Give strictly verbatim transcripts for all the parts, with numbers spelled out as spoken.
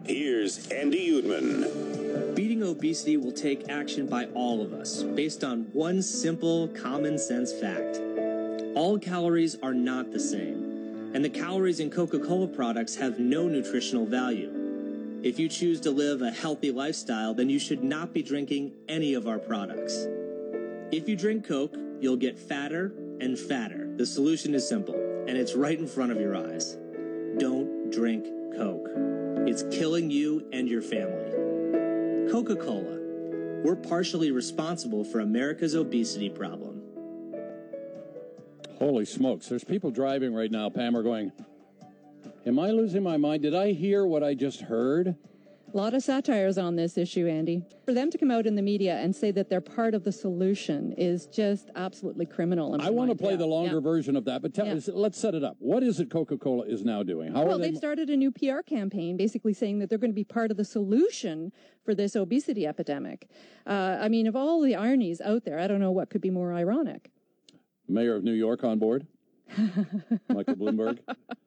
Here's Andy Uedman. Beating obesity will take action by all of us, based on one simple, common-sense fact. All calories are not the same, and the calories in Coca-Cola products have no nutritional value. If you choose to live a healthy lifestyle, then you should not be drinking any of our products. If you drink Coke, you'll get fatter and fatter. The solution is simple, and it's right in front of your eyes. Don't drink Coke. It's killing you and your family. Coca-Cola. We're partially responsible for America's obesity problem. Holy smokes. There's people driving right now, Pam, are going, am I losing my mind? Did I hear what I just heard? A lot of satires on this issue, Andy. For them to come out in the media and say that they're part of the solution is just absolutely criminal. I want to play yeah, the longer yeah. version of that, but tell, yeah. let's set it up. What is it Coca-Cola is now doing? How well, are they... they've started a new P R campaign basically saying that they're going to be part of the solution for this obesity epidemic. Uh, I mean, of all the ironies out there, I don't know what could be more ironic. Mayor of New York on board? Michael Bloomberg?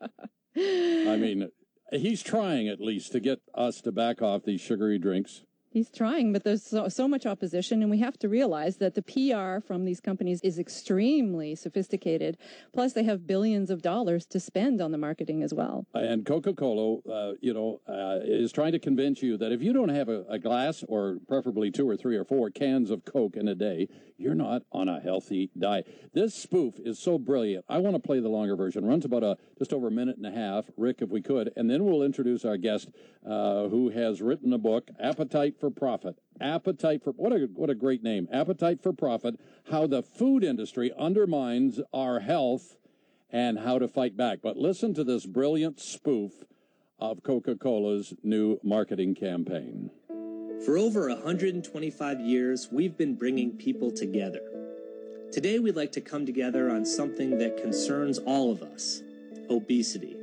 I mean... He's trying, at least, to get us to back off these sugary drinks. He's trying, but there's so, so much opposition, and we have to realize that the P R from these companies is extremely sophisticated. Plus, they have billions of dollars to spend on the marketing as well. And Coca-Cola, uh, you know, uh, is trying to convince you that if you don't have a, a glass, or preferably two or three or four cans of Coke in a day, you're not on a healthy diet. This spoof is so brilliant. I want to play the longer version. It runs about a just over a minute and a half. Rick, if we could, and then we'll introduce our guest, uh, who has written a book, Appetite for Profit. Appetite for what a what a great name. Appetite for Profit: How the Food Industry Undermines Our Health and How to Fight Back. But listen to this brilliant spoof of Coca-Cola's new marketing campaign. For over one hundred twenty-five years, we've been bringing people together. Today, we'd like to come together on something that concerns all of us: obesity.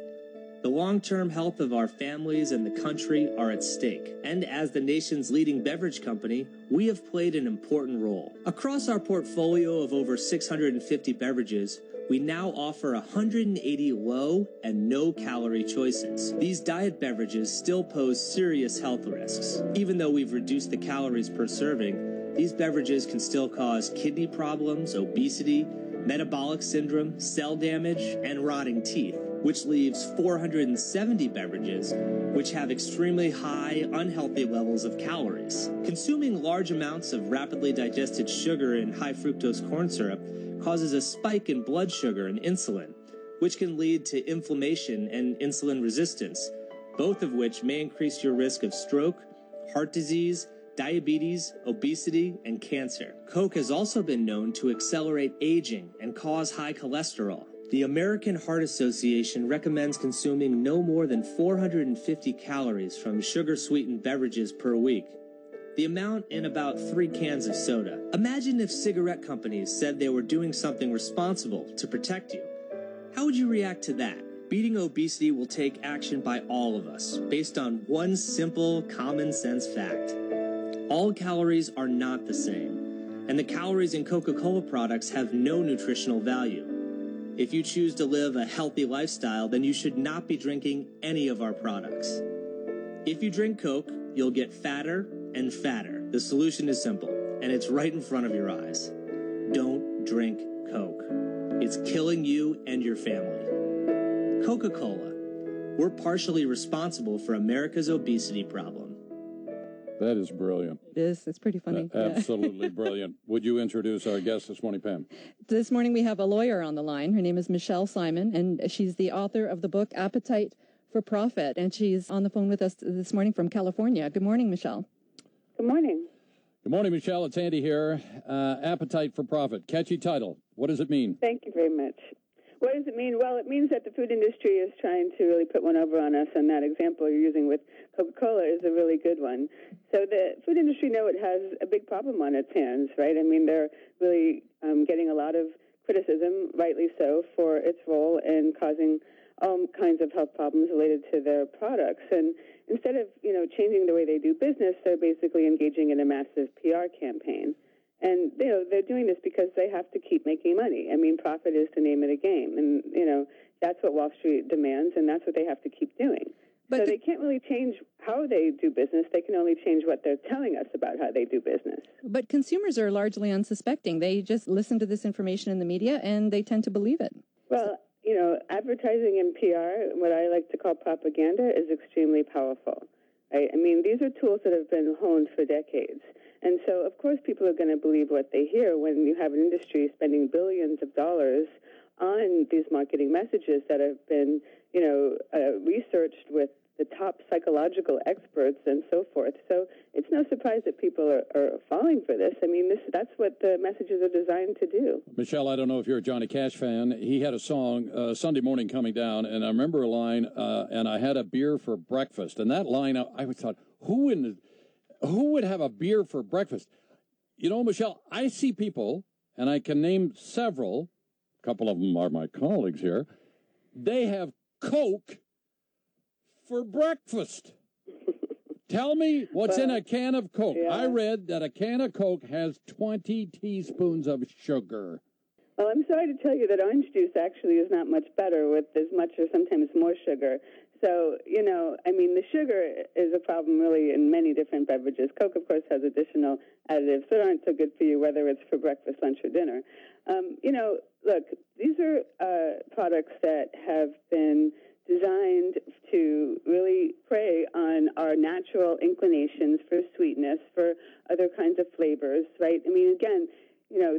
The long-term health of our families and the country are at stake, and as the nation's leading beverage company, we have played an important role. Across our portfolio of over six hundred fifty beverages, we now offer one hundred eighty low and no-calorie choices. These diet beverages still pose serious health risks. Even though we've reduced the calories per serving, these beverages can still cause kidney problems, obesity, metabolic syndrome, cell damage, and rotting teeth, which leaves four hundred seventy beverages which have extremely high, unhealthy levels of calories. Consuming large amounts of rapidly digested sugar and high fructose corn syrup causes a spike in blood sugar and insulin, which can lead to inflammation and insulin resistance, both of which may increase your risk of stroke, heart disease, diabetes, obesity, and cancer. Coke has also been known to accelerate aging and cause high cholesterol. The American Heart Association recommends consuming no more than four hundred fifty calories from sugar-sweetened beverages per week, the amount in about three cans of soda. Imagine if cigarette companies said they were doing something responsible to protect you. How would you react to that? Beating obesity will take action by all of us, based on one simple, common-sense fact. All calories are not the same, and the calories in Coca-Cola products have no nutritional value. If you choose to live a healthy lifestyle, then you should not be drinking any of our products. If you drink Coke, you'll get fatter and fatter. The solution is simple, and it's right in front of your eyes. Don't drink Coke. It's killing you and your family. Coca-Cola. We're partially responsible for America's obesity problem. That is brilliant. It is. It's pretty funny. Uh, absolutely brilliant. Would you introduce our guest this morning, Pam? This morning we have a lawyer on the line. Her name is Michelle Simon, and she's the author of the book Appetite for Profit, and she's on the phone with us this morning from California. Good morning, Michelle. Good morning. Good morning, Michelle. It's Andy here. Uh, Appetite for Profit. Catchy title. What does it mean? Thank you very much. What does it mean? Well, it means that the food industry is trying to really put one over on us, and that example you're using with Coca-Cola is a really good one. So the food industry know it has a big problem on its hands, right? I mean, they're really um, getting a lot of criticism, rightly so, for its role in causing all kinds of health problems related to their products. And instead of, you know, changing the way they do business, they're basically engaging in a massive P R campaign. And, you know, they're doing this because they have to keep making money. I mean, profit is the name of the game. And, you know, that's what Wall Street demands, and that's what they have to keep doing. But so the, they can't really change how they do business. They can only change what they're telling us about how they do business. But consumers are largely unsuspecting. They just listen to this information in the media and they tend to believe it. Well, you know, advertising and P R, what I like to call propaganda, is extremely powerful. Right? I mean, these are tools that have been honed for decades. And so, of course, people are going to believe what they hear when you have an industry spending billions of dollars on these marketing messages that have been, you know, uh, researched with the top psychological experts and so forth. So it's no surprise that people are, are falling for this. I mean, this that's what the messages are designed to do. Michelle, I don't know if you're a Johnny Cash fan. He had a song, uh, Sunday Morning Coming Down, and I remember a line, uh, and I had a beer for breakfast. And that line, I, I thought, who in the, who would have a beer for breakfast? You know, Michelle, I see people, and I can name several, a couple of them are my colleagues here, they have Coke for breakfast. Tell me what's well, in a can of Coke. Yeah. I read that a can of Coke has twenty teaspoons of sugar. Well, I'm sorry to tell you that orange juice actually is not much better with as much or sometimes more sugar. So, you know, I mean, the sugar is a problem really in many different beverages. Coke, of course, has additional additives that aren't so good for you, whether it's for breakfast, lunch, or dinner. Um, you know, look, these are uh, products that have been designed to really prey on our natural inclinations for sweetness, for other kinds of flavors, right? I mean, again, you know,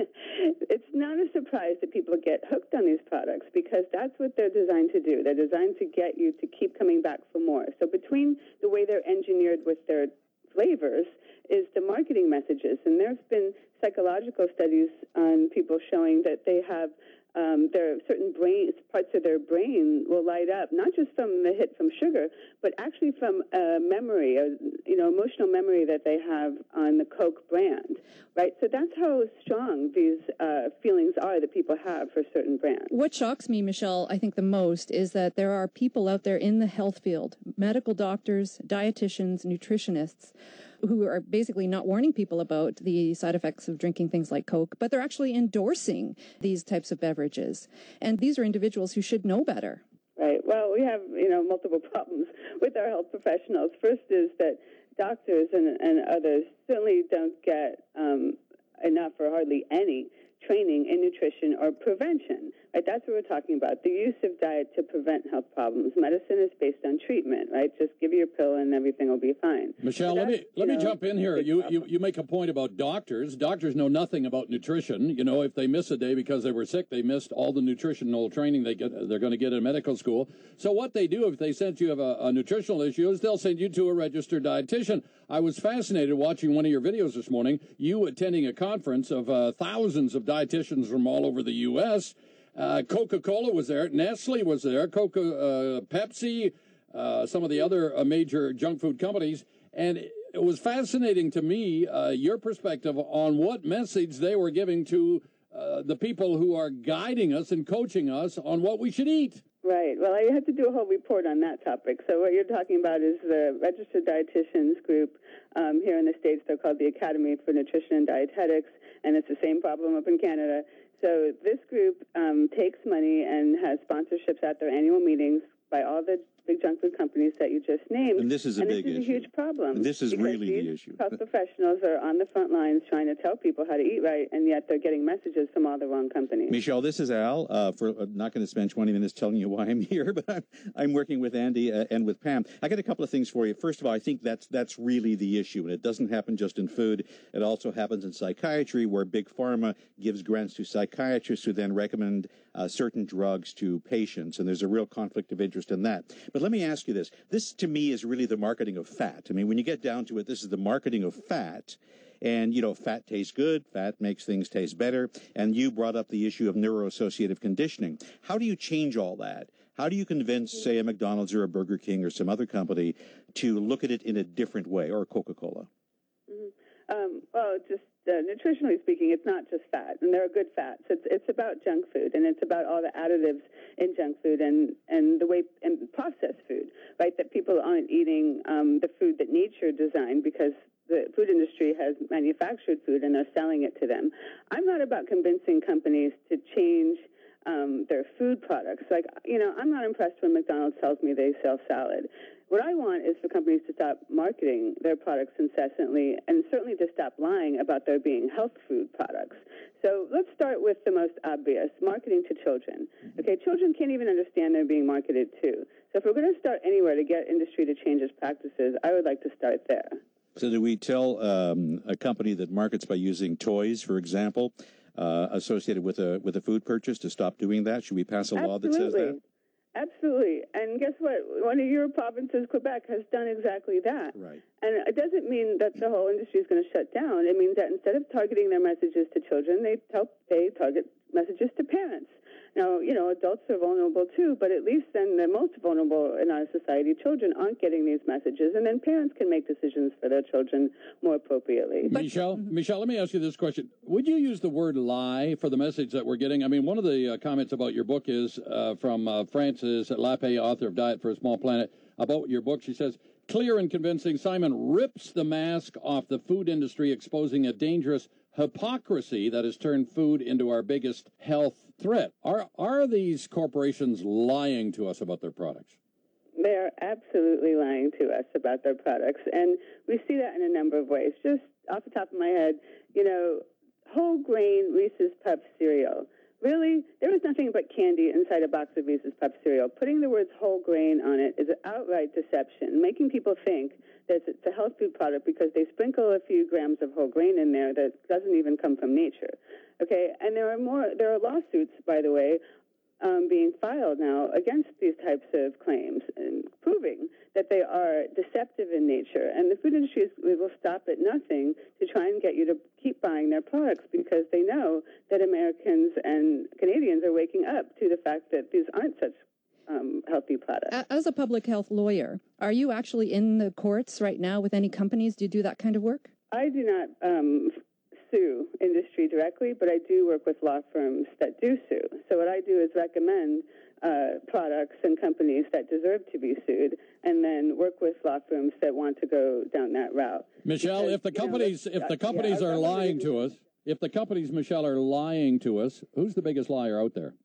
it's not a surprise that people get hooked on these products because that's what they're designed to do. They're designed to get you to keep coming back for more. So between the way they're engineered with their flavors is the marketing messages. And there's been psychological studies on people showing that they have Um, there are certain brain parts of their brain will light up, not just from the hit from sugar, but actually from a memory, a, you know, emotional memory that they have on the Coke brand, right? So that's how strong these uh, feelings are that people have for certain brands. What shocks me, Michelle, I think the most is that there are people out there in the health field, medical doctors, dietitians, nutritionists, who are basically not warning people about the side effects of drinking things like Coke, but they're actually endorsing these types of beverages. And these are individuals who should know better. Right. Well, we have, you know, multiple problems with our health professionals. First is that doctors and, and others certainly don't get um, enough or hardly any training in nutrition or prevention. Right? That's what we're talking about, the use of diet to prevent health problems. Medicine is based on treatment, right? Just give you a pill and everything will be fine. Michelle, let me let know, me jump in here. You, you you make a point about doctors. Doctors know nothing about nutrition. You know, if they miss a day because they were sick, they missed all the nutritional training they get, they're going to get in medical school. So what they do if they sense you have a, a nutritional issue is they'll send you to a registered dietitian. I was fascinated watching one of your videos this morning, you attending a conference of uh, thousands of dietitians from all over the U S Uh, Coca-Cola was there. Nestle was there. Coca, uh, Pepsi, uh, some of the other uh, major junk food companies. And it was fascinating to me, uh, your perspective on what message they were giving to uh, the people who are guiding us and coaching us on what we should eat. Right. Well, I had to do a whole report on that topic. So what you're talking about is the Registered Dietitians Group um, here in the States. They're called the Academy for Nutrition and Dietetics, and it's the same problem up in Canada. So this group um, takes money and has sponsorships at their annual meetings by all the big junk food companies that you just named. And this is a and big this is issue. a huge problem. And this is really these the issue. Health professionals are on the front lines trying to tell people how to eat right, and yet they're getting messages from all the wrong companies. Michelle, this is Al. Uh, for uh, not going to spend twenty minutes telling you why I'm here, but I'm, I'm working with Andy uh, and with Pam. I got a couple of things for you. First of all, I think that's that's really the issue, and it doesn't happen just in food. It also happens in psychiatry, where big pharma gives grants to psychiatrists who then recommend uh, certain drugs to patients, and there's a real conflict of interest in that. But let me ask you this. This, to me, is really the marketing of fat. I mean, when you get down to it, this is the marketing of fat. And, you know, fat tastes good. Fat makes things taste better. And you brought up the issue of neuroassociative conditioning. How do you change all that? How do you convince, say, a McDonald's or a Burger King or some other company to look at it in a different way, or Coca-Cola? Mm-hmm. Um, well, just uh, nutritionally speaking, it's not just fat, and there are good fats. It's it's about junk food, and it's about all the additives in junk food and, and the way and processed food, right? That people aren't eating um, the food that nature designed because the food industry has manufactured food and they're selling it to them. I'm not about convincing companies to change um, their food products. Like, you know, I'm not impressed when McDonald's tells me they sell salad. what I want is for companies to stop marketing their products incessantly and certainly to stop lying about there being health food products. So let's start with the most obvious, marketing to children. Okay, children can't even understand they're being marketed to. So if we're going to start anywhere to get industry to change its practices, I would like to start there. So do we tell um, a company that markets by using toys, for example, uh, associated with a with a food purchase to stop doing that? Should we pass a law that says that? Absolutely. And guess what? One of your provinces, Quebec, has done exactly that. Right. And it doesn't mean that the whole industry is going to shut down. It means that instead of targeting their messages to children, they help they target messages to parents. Now, you know, adults are vulnerable too, but at least then the most vulnerable in our society, children, aren't getting these messages, and then parents can make decisions for their children more appropriately. Michelle, Michelle, let me ask you this question. Would you use the word lie for the message that we're getting? I mean, one of the uh, comments about your book is uh, from uh, Frances Lappé, author of Diet for a Small Planet, about your book. She says, clear and convincing, Simon rips the mask off the food industry, exposing a dangerous hypocrisy that has turned food into our biggest health threat. Are are these corporations lying to us about their products? They are absolutely lying to us about their products, and we see that in a number of ways. Just off the top of my head, you know, whole grain Reese's Puffs cereal. Really, there was nothing but candy inside a box of Reese's Puffs cereal. Putting the words whole grain on it is an outright deception, making people think that it's a health food product because they sprinkle a few grams of whole grain in there that doesn't even come from nature. Okay, and there are more. There are lawsuits, by the way, um, being filed now against these types of claims, and proving that they are deceptive in nature. And the food industry is, will stop at nothing to try and get you to keep buying their products because they know that Americans and Canadians are waking up to the fact that these aren't such um, healthy products. As a public health lawyer, are you actually in the courts right now with any companies? Do you do that kind of work? I do not um, sue industry directly, but I do work with law firms that do sue. So what I do is recommend uh, products and companies that deserve to be sued, and then work with law firms that want to go down that route. Michelle, because, if the companies you know, if the companies yeah, are lying to us, if the companies, Michelle, are lying to us, who's the biggest liar out there?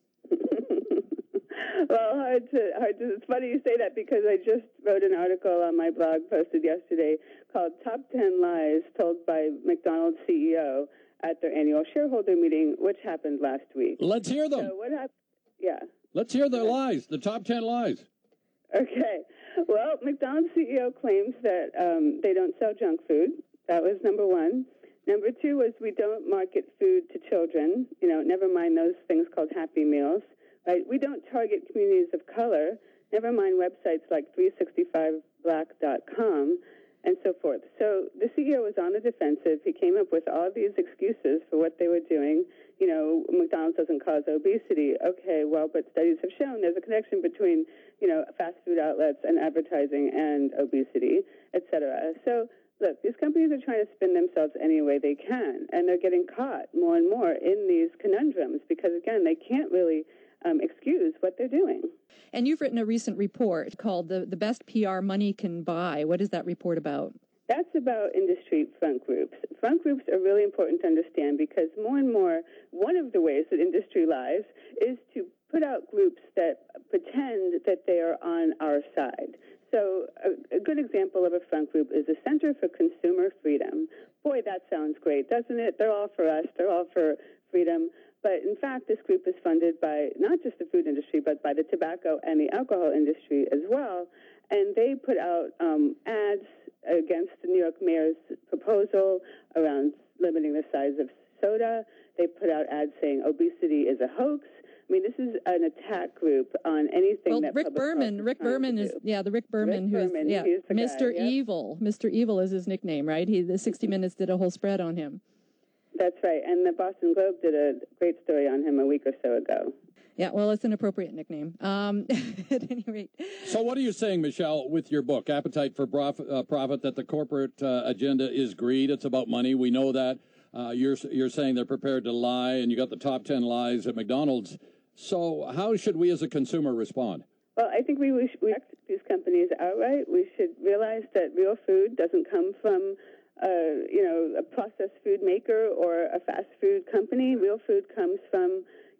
Well, hard to, hard to, it's funny you say that because I just wrote an article on my blog posted yesterday called Top ten Lies Told by McDonald's C E O at their annual shareholder meeting, which happened last week. Let's hear them. So what happened? Yeah. Let's hear the lies, the top ten lies. Okay. Well, McDonald's C E O claims that um, they don't sell junk food. That was number one. Number two was we don't market food to children. You know, never mind those things called Happy Meals. Right? We don't target communities of color, never mind websites like three sixty-five black dot com and so forth. So the C E O was on the defensive. He came up with all these excuses for what they were doing. You know, McDonald's doesn't cause obesity. Okay, well, but studies have shown there's a connection between, you know, fast food outlets and advertising and obesity, et cetera. So look, these companies are trying to spin themselves any way they can, and they're getting caught more and more in these conundrums because, again, they can't really Um, excuse what they're doing. And you've written a recent report called the, the Best P R Money Can Buy. What is that report about? That's about industry front groups. Front groups are really important to understand because more and more, one of the ways that industry lies is to put out groups that pretend that they are on our side. So a, a good example of a front group is the Center for Consumer Freedom. Boy, that sounds great, doesn't it? They're all for us. They're all for freedom. But in fact, this group is funded by not just the food industry, but by the tobacco and the alcohol industry as well. And they put out um, ads against the New York mayor's proposal around limiting the size of soda. They put out ads saying obesity is a hoax. I mean, this is an attack group on anything well, that Rick public Berman, health Rick is trying Berman to is do. yeah, the Rick Berman Rick who is Berman, yeah, he's the Mister guy, yep. Evil. Mister Evil is his nickname, right? He the sixty minutes did a whole spread on him. That's right. And the Boston Globe did a great story on him a week or so ago. Yeah, well, it's an appropriate nickname. Um, at any rate. So what are you saying, Michelle, with your book, Appetite for Prof- uh, Profit, that the corporate uh, agenda is greed? It's about money. We know that. Uh, you're you're saying they're prepared to lie, and you got the top ten lies at McDonald's. So how should we as a consumer respond? Well, I think we should reject these companies outright. We should realize that real food doesn't come from Uh, you know, a processed food maker or a fast food company. Real food comes from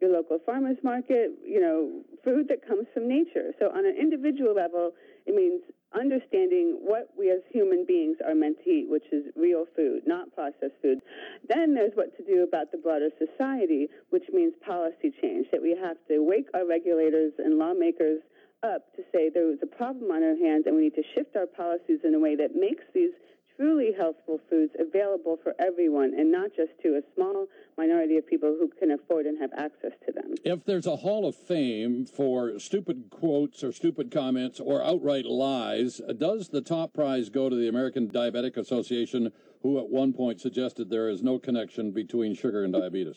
your local farmer's market, you know, food that comes from nature. So on an individual level, it means understanding what we as human beings are meant to eat, which is real food, not processed food. Then there's what to do about the broader society, which means policy change, that we have to wake our regulators and lawmakers up to say there is a problem on our hands and we need to shift our policies in a way that makes these truly healthful foods available for everyone and not just to a small minority of people who can afford and have access to them. If there's a hall of fame for stupid quotes or stupid comments or outright lies, does the top prize go to the American Diabetic Association, who at one point suggested there is no connection between sugar and diabetes?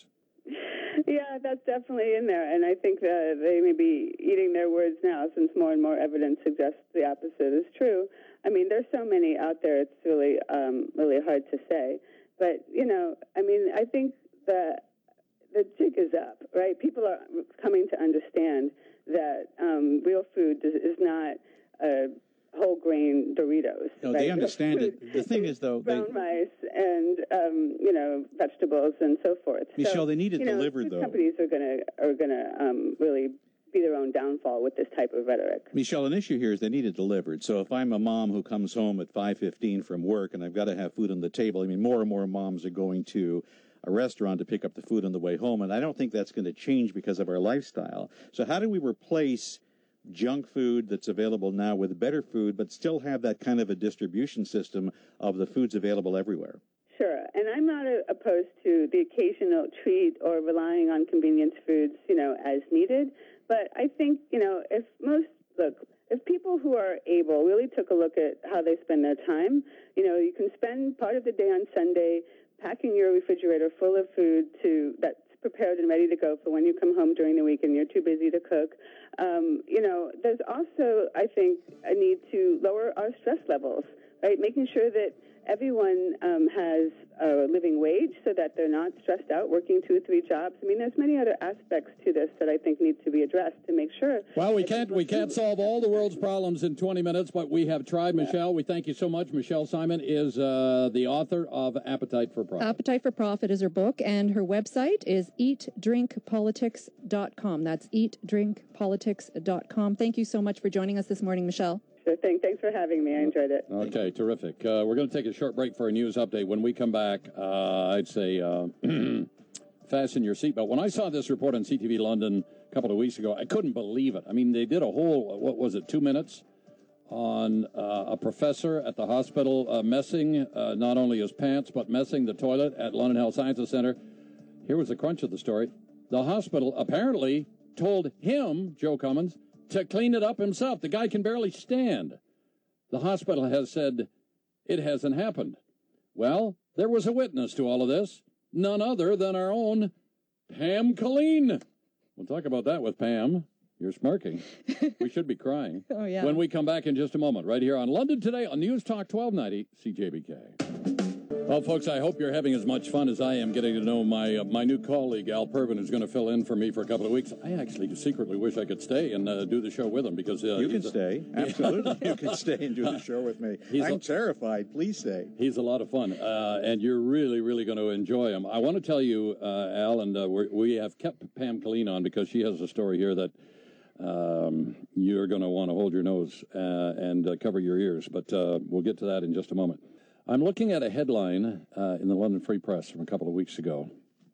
Yeah, that's definitely in there, and I think that they may be eating their words now since more and more evidence suggests the opposite is true. I mean, there's so many out there, it's really, um, really hard to say. But, you know, I mean, I think the, the jig is up, right? People are coming to understand that um, real food is, is not a whole grain Doritos. No, right? they understand it. The thing is, though, brown they, rice and um, you know, vegetables and so forth. Michelle, so, they need it you know, delivered, food though. Companies are going to are going to um, really be their own downfall with this type of rhetoric. Michelle, an issue here is they need it delivered. So if I'm a mom who comes home at five fifteen from work and I've got to have food on the table, I mean, more and more moms are going to a restaurant to pick up the food on the way home, and I don't think that's going to change because of our lifestyle. So how do we replace junk food that's available now with better food, but still have that kind of a distribution system of the foods available everywhere? Sure, and I'm not a, opposed to the occasional treat or relying on convenience foods, you know, as needed. But I think, you know, if most, look, if people who are able really took a look at how they spend their time, you know, you can spend part of the day on Sunday packing your refrigerator full of food to that's prepared and ready to go for when you come home during the week and you're too busy to cook. Um, you know, there's also, I think, a need to lower our stress levels, right? Making sure that everyone um, has a living wage so that they're not stressed out working two or three jobs. I mean, there's many other aspects to this that I think need to be addressed to make sure. Well, we can't we can't solve all the world's problems in twenty minutes, but we have tried. Yeah. Michelle, we thank you so much. Michelle Simon is uh, the author of Appetite for Profit. Appetite for Profit is her book, and her website is eat drink politics dot com. That's eat drink politics dot com. Thank you so much for joining us this morning, Michelle. Sure thing. Thanks for having me. I enjoyed it. Okay, terrific. Uh, we're going to take a short break for a news update. When we come back, uh, I'd say uh, fasten your seatbelt. When I saw this report on C T V London a couple of weeks ago, I couldn't believe it. I mean, they did a whole, what was it, two minutes on uh, a professor at the hospital uh, messing uh, not only his pants, but messing the toilet at London Health Sciences Center. Here was the crunch of the story. The hospital apparently told him, Joe Cummins, to clean it up himself. The guy can barely stand. The hospital has said it hasn't happened. Well, there was a witness to all of this, none other than our own Pam Killeen. We'll talk about that with Pam. You're smirking. We should be crying. Oh, yeah. When we come back in just a moment, right here on London Today on News Talk twelve ninety C J B K. Well, folks, I hope you're having as much fun as I am getting to know my uh, my new colleague, Al Purvin, who's going to fill in for me for a couple of weeks. I actually secretly wish I could stay and uh, do the show with him because... Uh, you can a, stay. Absolutely. You can stay and do the show with me. He's I'm a, terrified. Please stay. He's a lot of fun, uh, and you're really, really going to enjoy him. I want to tell you, uh, Al, and uh, we're, we have kept Pam Killeen on because she has a story here that um, you're going to want to hold your nose uh, and uh, cover your ears, but uh, we'll get to that in just a moment. I'm looking at a headline uh, in the London Free Press from a couple of weeks ago,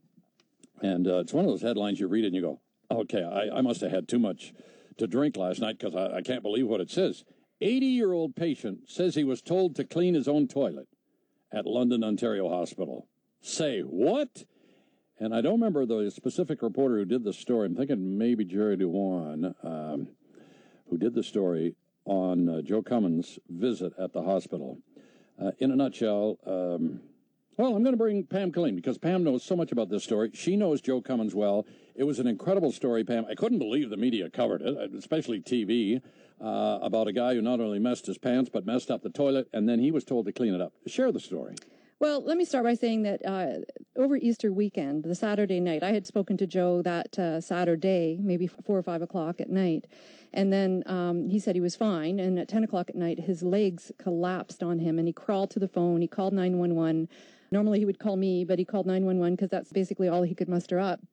and uh, it's one of those headlines you read it and you go, okay, I, I must have had too much to drink last night because I, I can't believe what it says. eighty-year-old patient says he was told to clean his own toilet at London, Ontario Hospital. Say what? And I don't remember the specific reporter who did the story. I'm thinking maybe Jerry Dewan, um, who did the story on uh, Joe Cummins' visit at the hospital. Uh, in a nutshell, um, well, I'm going to bring Pam Killeen because Pam knows so much about this story. She knows Joe Cummins well. It was an incredible story, Pam. I couldn't believe the media covered it, especially T V, uh, about a guy who not only messed his pants but messed up the toilet, and then he was told to clean it up. Share the story. Well, let me start by saying that uh, over Easter weekend, the Saturday night, I had spoken to Joe that uh, Saturday, maybe four or five o'clock at night. And then um, he said he was fine. And at ten o'clock at night, his legs collapsed on him and he crawled to the phone. He called nine one one. Normally he would call me, but he called nine one one because that's basically all he could muster up.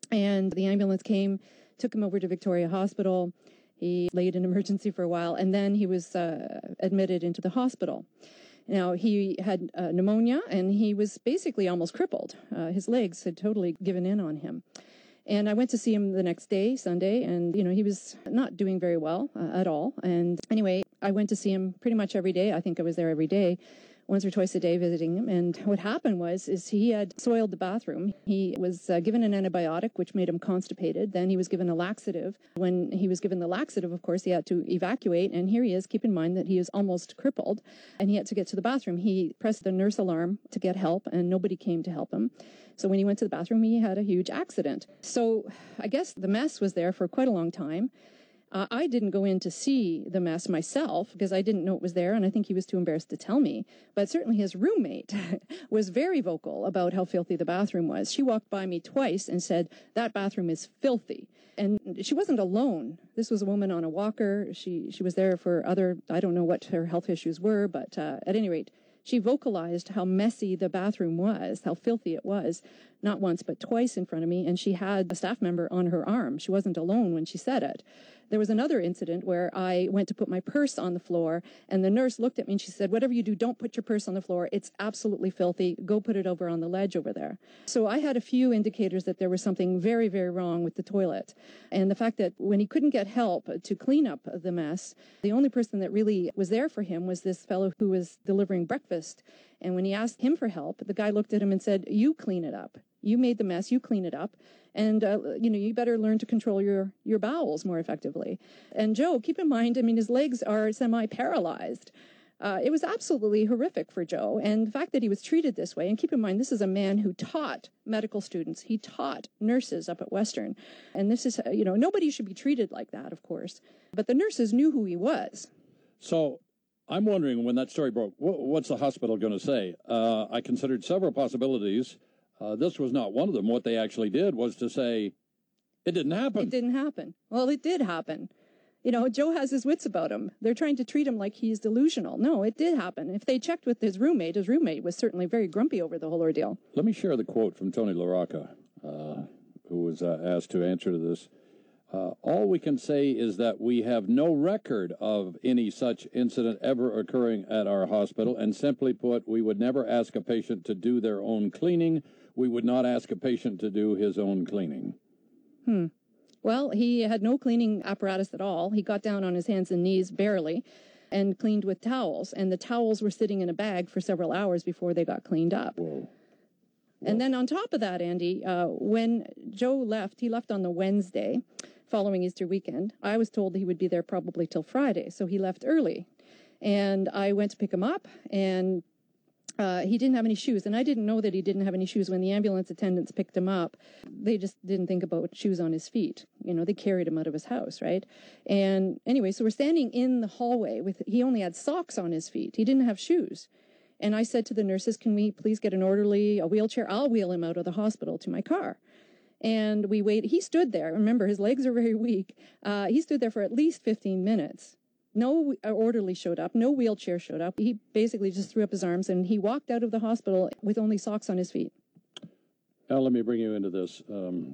And the ambulance came, took him over to Victoria Hospital. He laid in emergency for a while, and then he was uh, admitted into the hospital. Now, he had uh, pneumonia, and he was basically almost crippled. Uh, his legs had totally given in on him. And I went to see him the next day, Sunday, and, you know, he was not doing very well uh, at all. And anyway, I went to see him pretty much every day. I think I was there every day, once or twice a day visiting him. And what happened was, is he had soiled the bathroom. He was uh, given an antibiotic, which made him constipated. Then he was given a laxative. When he was given the laxative, of course, he had to evacuate. And here he is. Keep in mind that he is almost crippled, and he had to get to the bathroom. He pressed the nurse alarm to get help, and nobody came to help him. So when he went to the bathroom, he had a huge accident. So I guess the mess was there for quite a long time. Uh, I didn't go in to see the mess myself because I didn't know it was there, and I think he was too embarrassed to tell me. But certainly his roommate was very vocal about how filthy the bathroom was. She walked by me twice and said, "That bathroom is filthy." And she wasn't alone. This was a woman on a walker. She she was there for other, I don't know what her health issues were, but uh, at any rate, she vocalized how messy the bathroom was, how filthy it was, not once but twice in front of me, and she had a staff member on her arm. She wasn't alone when she said it. There was another incident where I went to put my purse on the floor, and the nurse looked at me and she said, "Whatever you do, don't put your purse on the floor. It's absolutely filthy. Go put it over on the ledge over there." So I had a few indicators that there was something very, very wrong with the toilet. And the fact that when he couldn't get help to clean up the mess, the only person that really was there for him was this fellow who was delivering breakfast. And when he asked him for help, the guy looked at him and said, "You clean it up. You made the mess. You clean it up. And, uh, you know, you better learn to control your, your bowels more effectively." And Joe, keep in mind, I mean, his legs are semi-paralyzed. Uh, it was absolutely horrific for Joe. And the fact that he was treated this way, and keep in mind, this is a man who taught medical students. He taught nurses up at Western. And this is, you know, nobody should be treated like that, of course. But the nurses knew who he was. So I'm wondering, when that story broke, what's the hospital going to say? Uh, I considered several possibilities. Uh, this was not one of them. What they actually did was to say, it didn't happen. It didn't happen. Well, it did happen. You know, Joe has his wits about him. They're trying to treat him like he's delusional. No, it did happen. If they checked with his roommate, his roommate was certainly very grumpy over the whole ordeal. Let me share the quote from Tony LaRocca, uh, who was uh, asked to answer to this. Uh, all we can say is that we have no record of any such incident ever occurring at our hospital, and simply put, we would never ask a patient to do their own cleaning. We would not ask a patient to do his own cleaning. Hmm. Well, he had no cleaning apparatus at all. He got down on his hands and knees, barely, and cleaned with towels. And the towels were sitting in a bag for several hours before they got cleaned up. Whoa. And then on top of that, Andy, uh, when Joe left, he left on the Wednesday following Easter weekend. I was told he would be there probably till Friday, so he left early. And I went to pick him up, and uh, he didn't have any shoes. And I didn't know that he didn't have any shoes when the ambulance attendants picked him up. They just didn't think about shoes on his feet. You know, they carried him out of his house, right? And anyway, so we're standing in the hallway with, he only had socks on his feet. He didn't have shoes. And I said to the nurses, "Can we please get an orderly, a wheelchair? I'll wheel him out of the hospital to my car." And we waited. He stood there. Remember, his legs are very weak. Uh, he stood there for at least fifteen minutes. No orderly showed up. No wheelchair showed up. He basically just threw up his arms, and he walked out of the hospital with only socks on his feet. Now, let me bring you into this. Um,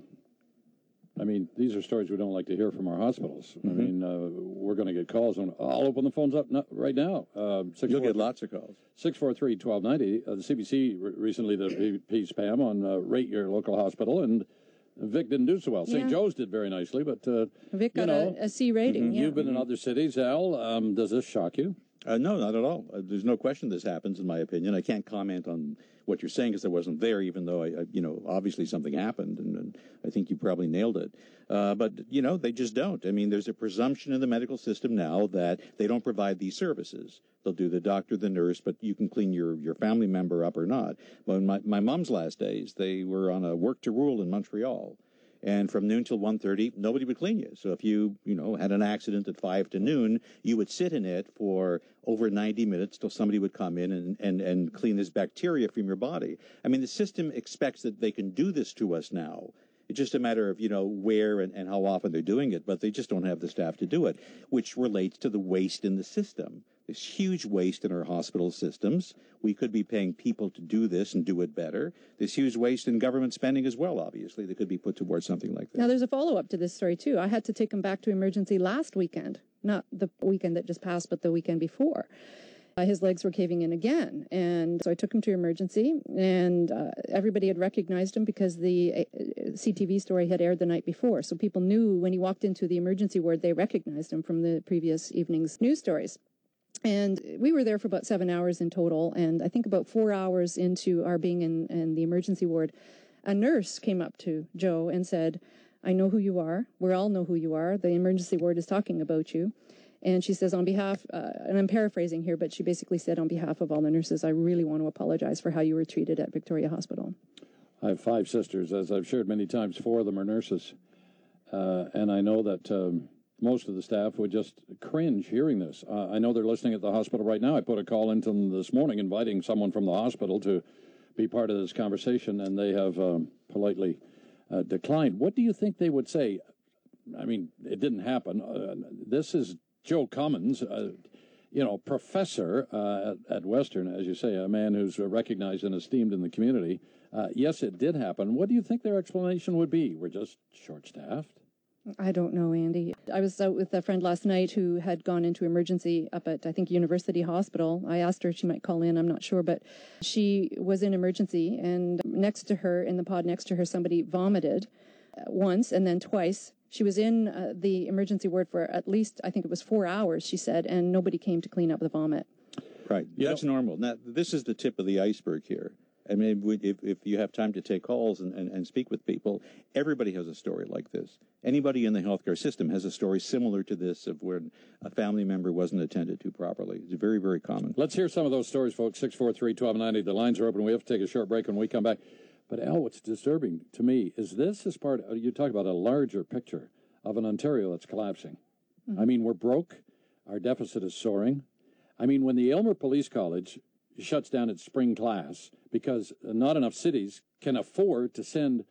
I mean, these are stories we don't like to hear from our hospitals. Mm-hmm. I mean, uh, we're going to get calls. On, I'll open the phones up no, right now. Uh, You'll get lots of calls. six four three, one two nine zero. Uh, the C B C re- recently did a piece, Pam, on uh, rate your local hospital, and Vic didn't do so well. Yeah. Saint Joe's did very nicely, but uh, Vic got you know, a, a C rating. Mm-hmm. Yeah. You've been in other cities, Al. Um, does this shock you? Uh, no, not at all. Uh, there's no question this happens, in my opinion. I can't comment on what you're saying because I wasn't there, even though, I, I, you know, obviously something happened, and, and I think you probably nailed it. Uh, but, you know, they just don't. I mean, there's a presumption in the medical system now that they don't provide these services. They'll do the doctor, the nurse, but you can clean your, your family member up or not. When my, my mom's last days, they were on a work to rule in Montreal. And from noon till one thirty, nobody would clean you. So if you, you know, had an accident at five to noon, you would sit in it for over ninety minutes till somebody would come in and, and, and clean this bacteria from your body. I mean, the system expects that they can do this to us now. It's just a matter of, you know, where and, and how often they're doing it, but they just don't have the staff to do it, which relates to the waste in the system. There's huge waste in our hospital systems. We could be paying people to do this and do it better. There's huge waste in government spending as well, obviously, that could be put towards something like this. Now, there's a follow-up to this story, too. I had to take him back to emergency last weekend, not the weekend that just passed, but the weekend before. Uh, his legs were caving in again. And so I took him to emergency, and uh, everybody had recognized him because the uh, C T V story had aired the night before. So people knew when he walked into the emergency ward, they recognized him from the previous evening's news stories. And we were there for about seven hours in total. And I think about four hours into our being in, in the emergency ward, a nurse came up to Joe and said, I know who you are. We all know who you are. The emergency ward is talking about you. And she says, on behalf, uh, and I'm paraphrasing here, but she basically said, on behalf of all the nurses, I really want to apologize for how you were treated at Victoria Hospital. I have five sisters. As I've shared many times, four of them are nurses. Uh, and I know that um, most of the staff would just cringe hearing this. Uh, I know they're listening at the hospital right now. I put a call into them this morning inviting someone from the hospital to be part of this conversation, and they have um, politely uh, declined. What do you think they would say? I mean, it didn't happen. Uh, this is Joe Cummins, uh, you know, professor uh, at, at Western, as you say, a man who's recognized and esteemed in the community. Uh, yes, it did happen. What do you think their explanation would be? We're just short-staffed? I don't know, Andy. I was out with a friend last night who had gone into emergency up at, I think, University Hospital. I asked her if she might call in. I'm not sure, but she was in emergency, and next to her, in the pod next to her, somebody vomited once and then twice. She was in uh, the emergency ward for at least, I think it was four hours, she said, and nobody came to clean up the vomit. Right. You That's know, normal. Now, this is the tip of the iceberg here. I mean, if, if you have time to take calls and, and, and speak with people, everybody has a story like this. Anybody in the healthcare system has a story similar to this of where a family member wasn't attended to properly. It's very, very common. Let's hear some of those stories, folks. six four three, one two nine zero. The lines are open. We have to take a short break when we come back. But, Al, what's disturbing to me is this is part of, you talk about a larger picture of an Ontario that's collapsing. Mm-hmm. I mean, we're broke. Our deficit is soaring. I mean, when the Aylmer Police College shuts down its spring class because not enough cities can afford to send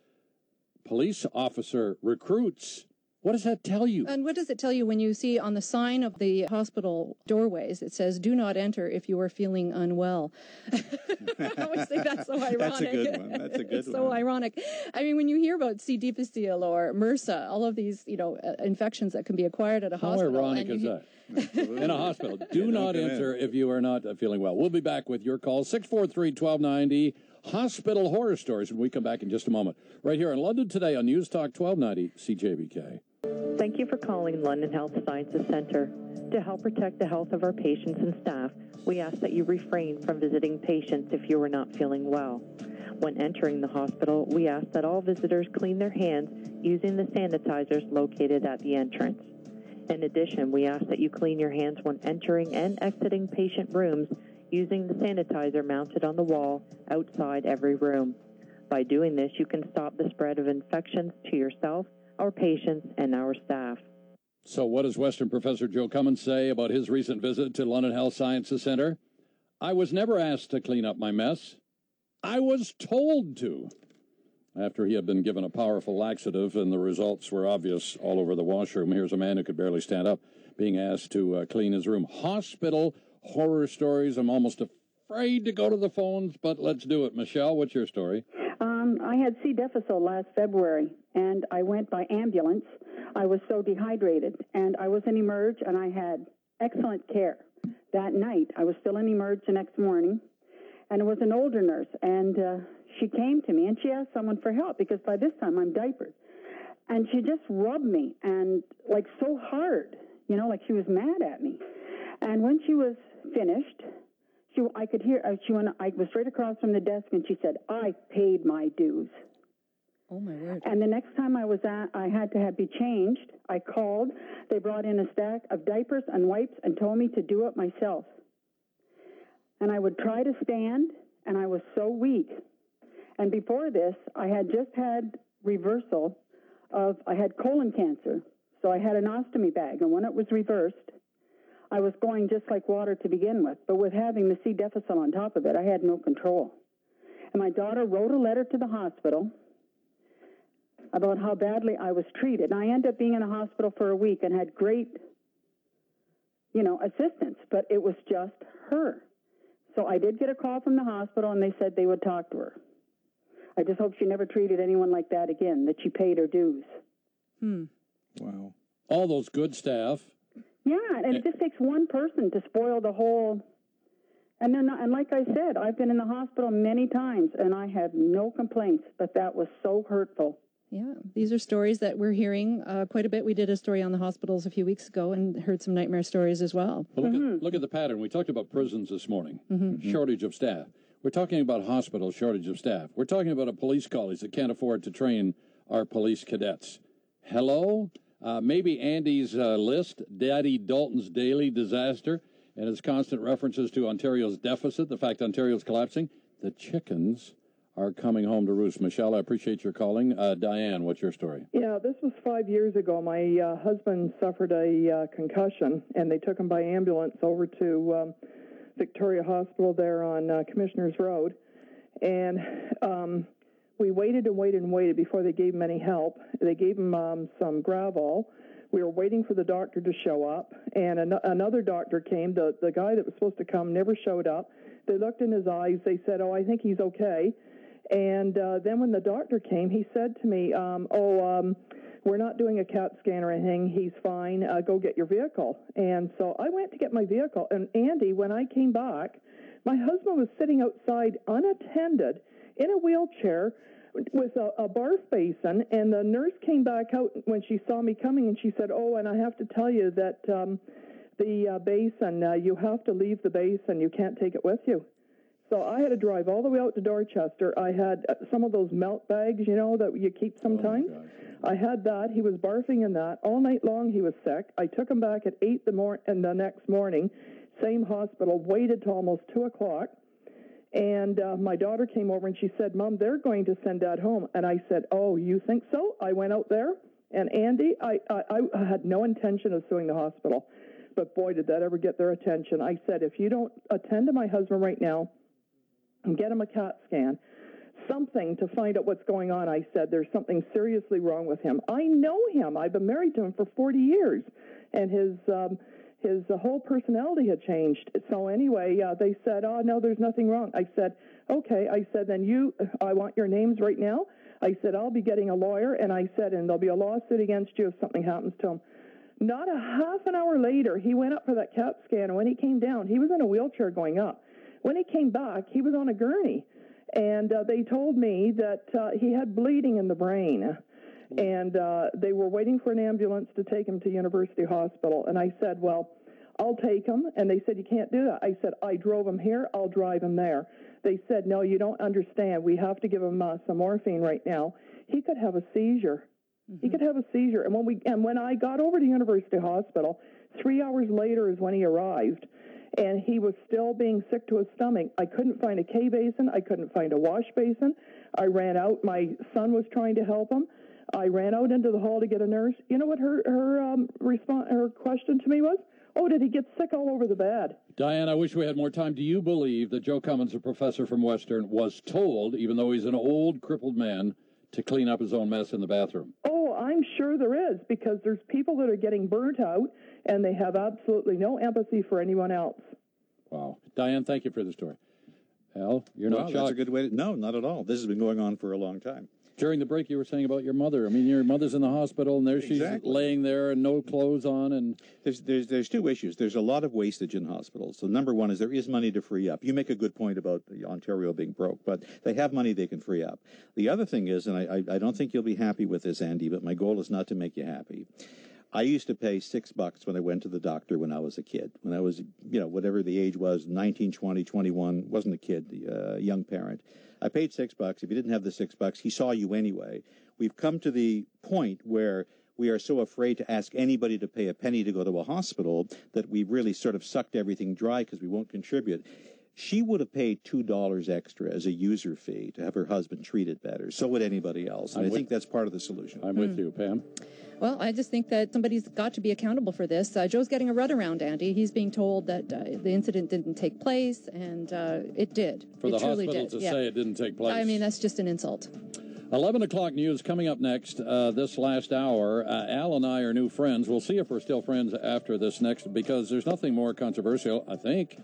police officer recruits, what does that tell you? And what does it tell you when you see on the sign of the hospital doorways, it says, do not enter if you are feeling unwell. I always think that's so ironic. That's a good one. That's a good it's one. so ironic. I mean, when you hear about C. difficile or MRSA, all of these, you know, uh, infections that can be acquired at a How hospital. How ironic is you, that? In a hospital. Do not enter if you are not uh, feeling well. We'll be back with your call, six four three, one two nine zero. Hospital horror stories when we come back in just a moment. Right here in London today on News Talk twelve ninety C J B K. Thank you for calling London Health Sciences Centre. To help protect the health of our patients and staff, we ask that you refrain from visiting patients if you are not feeling well. When entering the hospital, we ask that all visitors clean their hands using the sanitizers located at the entrance. In addition, we ask that you clean your hands when entering and exiting patient rooms using the sanitizer mounted on the wall outside every room. By doing this, you can stop the spread of infections to yourself, our patients, and our staff. So what does Western Professor Joe Cummins say about his recent visit to London Health Sciences Centre? I was never asked to clean up my mess. I was told to. After he had been given a powerful laxative and the results were obvious all over the washroom, here's a man who could barely stand up being asked to uh, clean his room. Hospital horror stories. I'm almost afraid to go to the phones, but let's do it. Michelle, what's your story? Um, I had C. difficile last February, and I went by ambulance. I was so dehydrated, and I was in Emerge, and I had excellent care. That night, I was still in Emerge the next morning, and it was an older nurse, and uh, she came to me, and she asked someone for help, because by this time I'm diapered. And she just rubbed me, and like so hard, you know, like she was mad at me. And when she was finished, she, I could hear, uh, she went, I was straight across from the desk, and she said, I paid my dues. Oh, my word. And the next time I was at, I had to have be changed. I called. They brought in a stack of diapers and wipes and told me to do it myself. And I would try to stand, and I was so weak. And before this, I had just had reversal of, I had colon cancer. So I had an ostomy bag, and when it was reversed, I was going just like water to begin with. But with having the C. difficile on top of it, I had no control. And my daughter wrote a letter to the hospital about how badly I was treated. And I ended up being in a hospital for a week and had great you know, assistance, but it was just her. So I did get a call from the hospital, and they said they would talk to her. I just hope she never treated anyone like that again, that she paid her dues. Hmm. Wow. All those good staff. Yeah, and it just takes one person to spoil the whole. And then, and like I said, I've been in the hospital many times, and I had no complaints, but that was so hurtful. Yeah, these are stories that we're hearing uh, quite a bit. We did a story on the hospitals a few weeks ago and heard some nightmare stories as well. Well, look, Mm-hmm. at, look at the pattern. We talked about prisons this morning, Mm-hmm. shortage of staff. We're talking about hospitals, shortage of staff. We're talking about a police college that can't afford to train our police cadets. Hello? Uh, maybe Andy's uh, list, Daddy Dalton's daily disaster, and his constant references to Ontario's deficit, the fact Ontario's collapsing. The chickens are coming home to roost. Michelle, I appreciate your calling. Uh, Diane, what's your story? Yeah, this was five years ago. My uh, husband suffered a uh, concussion, and they took him by ambulance over to um, Victoria Hospital there on uh, Commissioners Road. And um, we waited and waited and waited before they gave him any help. They gave him um, some Gravol. We were waiting for the doctor to show up, and an- another doctor came. The, the guy that was supposed to come never showed up. They looked in his eyes. They said, oh, I think he's okay. And uh, then when the doctor came, he said to me, um, oh, um, we're not doing a CAT scan or anything. He's fine. Uh, go get your vehicle. And so I went to get my vehicle. And, Andy, when I came back, my husband was sitting outside unattended in a wheelchair with a, a barf basin. And the nurse came back out when she saw me coming, and she said, oh, and I have to tell you that um, the uh, basin, uh, you have to leave the basin. You can't take it with you. So I had to drive all the way out to Dorchester. I had uh, some of those melt bags, you know, that you keep sometimes. Oh I had that. He was barfing in that. All night long he was sick. I took him back at eight the mor- and the next morning, same hospital, waited till almost two o'clock. And uh, my daughter came over and she said, Mom, they're going to send Dad home. And I said, oh, you think so? I went out there. And Andy, I, I, I had no intention of suing the hospital. But boy, did that ever get their attention. I said, if you don't attend to my husband right now, and get him a CAT scan, something to find out what's going on. I said, there's something seriously wrong with him. I know him. I've been married to him for forty years, and his um, his uh, whole personality had changed. So anyway, uh, they said, oh, no, there's nothing wrong. I said, okay. I said, then you, I want your names right now. I said, I'll be getting a lawyer, and I said, and there'll be a lawsuit against you if something happens to him. Not a half an hour later, he went up for that CAT scan, and when he came down, he was in a wheelchair going up. When he came back, he was on a gurney, and uh, they told me that uh, he had bleeding in the brain, and uh, they were waiting for an ambulance to take him to University Hospital. And I said, well, I'll take him, and they said, you can't do that. I said, I drove him here, I'll drive him there. They said, no, you don't understand. We have to give him uh, some morphine right now. He could have a seizure. Mm-hmm. He could have a seizure. And when we and when I got over to University Hospital, three hours later is when he arrived. And he was still being sick to his stomach. I couldn't find a K basin. I couldn't find a wash basin. I ran out. My son was trying to help him. I ran out into the hall to get a nurse. You know what her her um, response, her question to me was? Oh, did he get sick all over the bed? Diane, I wish we had more time. Do you believe that Joe Cummins, a professor from Western, was told, even though he's an old, crippled man, to clean up his own mess in the bathroom? Oh, I'm sure there is, because there's people that are getting burnt out, and they have absolutely no empathy for anyone else. Wow. Diane, thank you for the story. Al, you're well, not shocked? That's a good way to... No, not at all. This has been going on for a long time. During the break, you were saying about your mother. I mean, your mother's in the hospital, and there she's exactly. laying there and no clothes on. And there's, there's there's two issues. There's a lot of wastage in hospitals. So number one is there is money to free up. You make a good point about Ontario being broke, but they have money they can free up. The other thing is, and I, I, I don't think you'll be happy with this, Andy, but my goal is not to make you happy. I used to pay six bucks when I went to the doctor when I was a kid. When I was, you know, whatever the age was, nineteen, twenty, twenty-one, wasn't a kid, a uh, young parent. I paid six bucks. If you didn't have the six bucks, he saw you anyway. We've come to the point where we are so afraid to ask anybody to pay a penny to go to a hospital that we've really sort of sucked everything dry because we won't contribute. She would have paid two dollars extra as a user fee to have her husband treated better. So would anybody else. And I'm I think that's part of the solution. I'm with you, Pam. Well, I just think that somebody's got to be accountable for this. Uh, Joe's getting a runaround, Andy. He's being told that uh, the incident didn't take place, and uh, it did. For it the truly hospital did. to yeah. say it didn't take place. I mean, that's just an insult. eleven o'clock news coming up next uh, this last hour. Uh, Al and I are new friends. We'll see if we're still friends after this next, because there's nothing more controversial, I think,